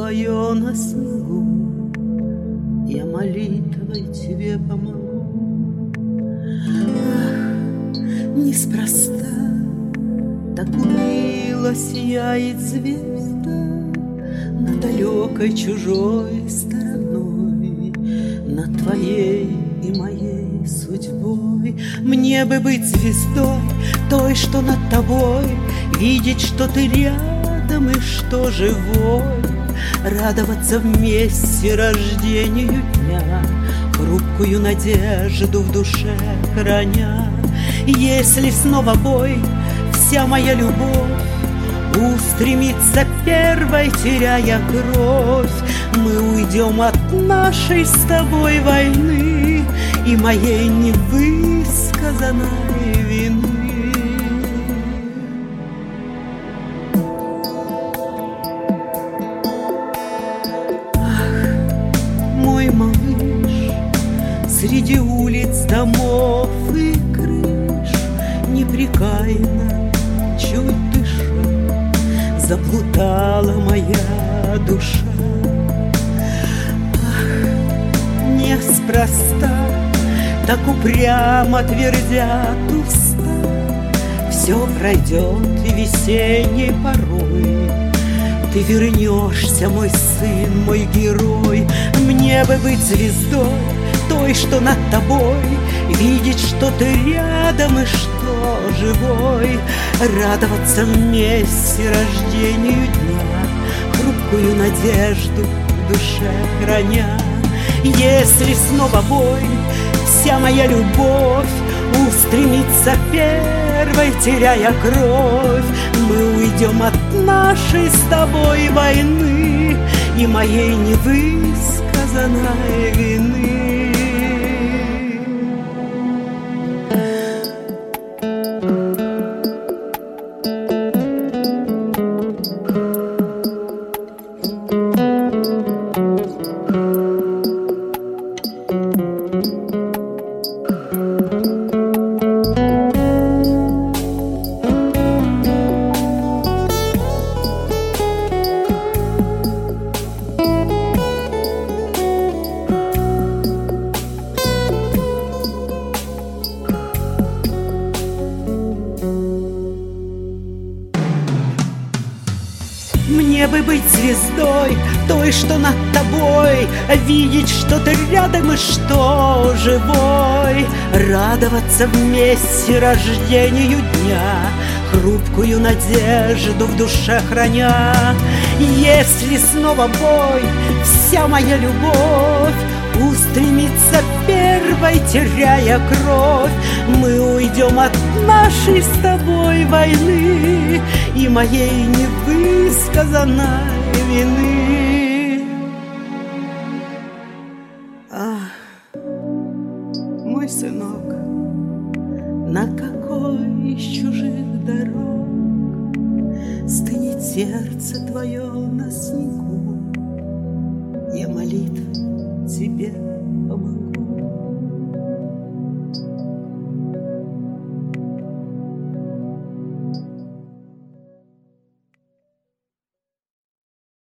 твое на снегу, я молитвой тебе помогу. Ах, неспроста так уныло сияет звезда над далекой чужой стороной, над твоей и моей судьбой. Мне бы быть звездой, той, что над тобой, видеть, что ты рядом и что живой, радоваться вместе рождению дня, хрупкую надежду в душе храня. Если снова бой, вся моя любовь устремится первой, теряя кровь, мы уйдем от нашей с тобой войны и моей невысказанной вины. Мой малыш, среди улиц, домов и крыш, непрекаянно, чуть дыша, заплутала моя душа. Ах, неспроста так упрямо твердят уста, все пройдет и весенней порой ты вернешься, мой сын, мой герой. Мне бы быть звездой, той, что над тобой, видеть, что ты рядом и что живой, радоваться вместе рождению дня, хрупкую надежду в душе храня. Если снова бой, вся моя любовь устремится первой, теряя кровь, мы уйдем от нашей с тобой войны и моей невысказанной вины. Мне бы быть звездой, той, что над тобой, видеть, что ты рядом и что живой, радоваться вместе рождению дня, хрупкую надежду в душе храня. Если снова бой, вся моя любовь устремится первой, теряя кровь, мы уйдем от нашей с тобой войны и моей невысказанной вины. Ах, мой сынок, на какой из чужих дорог стынет сердце твое на снегу, я молитвой тебе помогу.